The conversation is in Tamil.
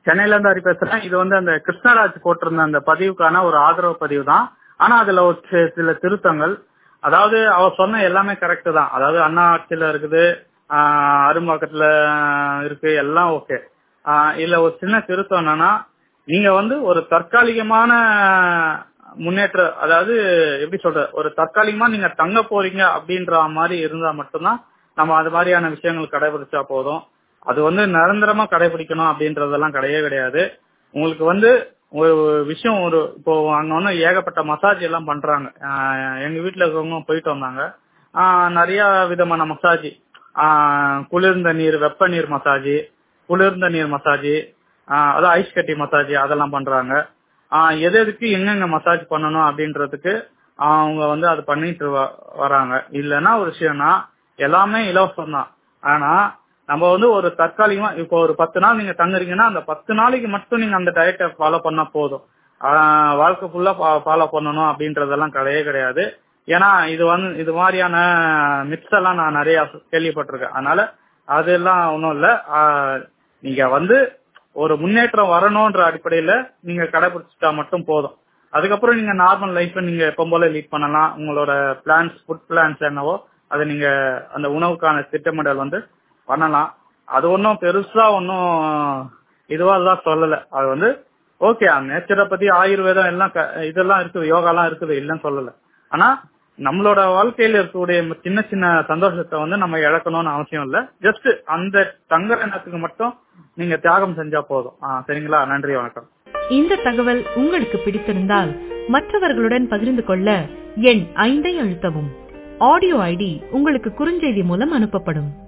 சென்னையில இருந்து ஹரி பேசுறேன். இது அந்த கிருஷ்ணராஜ் போட்டிருந்த அந்த பதிவுக்கான ஒரு ஆதரவு பதிவு தான். ஆனா அதுல ஒரு சில திருத்தங்கள். அதாவது அவர் சொன்ன எல்லாமே கரெக்ட் தான். அதாவது அண்ணா ஆட்சியில இருக்குது, அரும்பாக்கத்துல இருக்கு, எல்லாம் ஓகே. இதுல ஒரு சின்ன திருத்தம் என்னன்னா, நீங்க ஒரு தற்காலிகமான முன்னேற்ற, அதாவது எப்படி சொல்ற, ஒரு தற்காலிகமா நீங்க தங்க போறீங்க அப்படின்ற மாதிரி இருந்தா மட்டும்தான் நம்ம அது மாதிரியான விஷயங்கள் கடைபிடிச்சா போதும். அது நிரந்தரமா கடைபிடிக்கணும் அப்படின்றதெல்லாம் கிடையவே கிடையாது. உங்களுக்கு ஒரு விஷயம், இப்போ அங்க ஏகப்பட்ட மசாஜ் எல்லாம் பண்றாங்க. எங்க வீட்டுல இருக்கவங்க போயிட்டு வந்தாங்க. நிறைய விதமான மசாஜ், குளிர்ந்த நீர், வெப்ப நீர் மசாஜ், குளிர்ந்த நீர் மசாஜ், அதாவது ஐஸ் கட்டி மசாஜ், அதெல்லாம் பண்றாங்க. எதுக்கு எங்கெங்க மசாஜ் பண்ணணும் அப்படின்றதுக்கு அவங்க அது பண்ணிட்டு வராங்க. இல்லைன்னா ஒரு விஷயம்னா எல்லாமே இலவசம் தான். ஆனா நம்ம ஒரு தற்காலிகமா இப்போ ஒரு 10 நாள் நீங்க தங்குறீங்கன்னா அந்த 10 நாளைக்கு மட்டும் நீங்க அந்த டயட்டை ஃபாலோ பண்ணா போதும். வாழ்க்கை ஃபுல்லா ஃபாலோ பண்ணணும் அப்படின்றதெல்லாம் கிடையவே கிடையாது. ஏன்னா இது மாதிரியான மித்ஸ் எல்லாம் நான் நிறைய கேள்விப்பட்டிருக்கேன். அதனால அதெல்லாம் ஒன்றும் இல்லை. நீங்க ஒரு முன்னேற்றம் வரணும்ன்ற அடிப்படையில நீங்க கடைபிடிச்சிட்டா மட்டும் போதும். அதுக்கப்புறம் நீங்க நார்மல் லைஃப் நீங்க எப்பவும் போல லீட் பண்ணலாம். உங்களோட பிளான்ஸ், ஃபுட் பிளான்ஸ் என்னவோ அதை நீங்க அந்த உணவுக்கான திட்டமிடல் பண்ணலாம். அது ஒன்றும் பெருசா ஒன்றும் இதுவாதான் சொல்லல. அது ஓகே, நேச்சரை பத்தி ஆயுர்வேதம் எல்லாம் இதெல்லாம் இருக்குது, யோகாலாம் இருக்குது, இல்லைன்னு சொல்லல. ஆனா நம்மளோட வாழ்க்கையில இருக்கக்கூடிய சின்ன சின்ன சந்தோஷத்தை நம்ம இழக்கணும்னு அவசியம் இல்ல. ஜஸ்ட் அந்த தங்குற எண்ணத்துக்கு மட்டும் நீங்க தியாகம் செஞ்சா போதும். சரிங்களா? நன்றி, வணக்கம். இந்த தகவல் உங்களுக்கு பிடித்திருந்தால் மற்றவர்களுடன் பகிர்ந்து கொள்ள எண் 5 அழுத்தவும். ஆடியோ ஐடி உங்களுக்கு குறுஞ்செய்தி மூலம் அனுப்பப்படும்.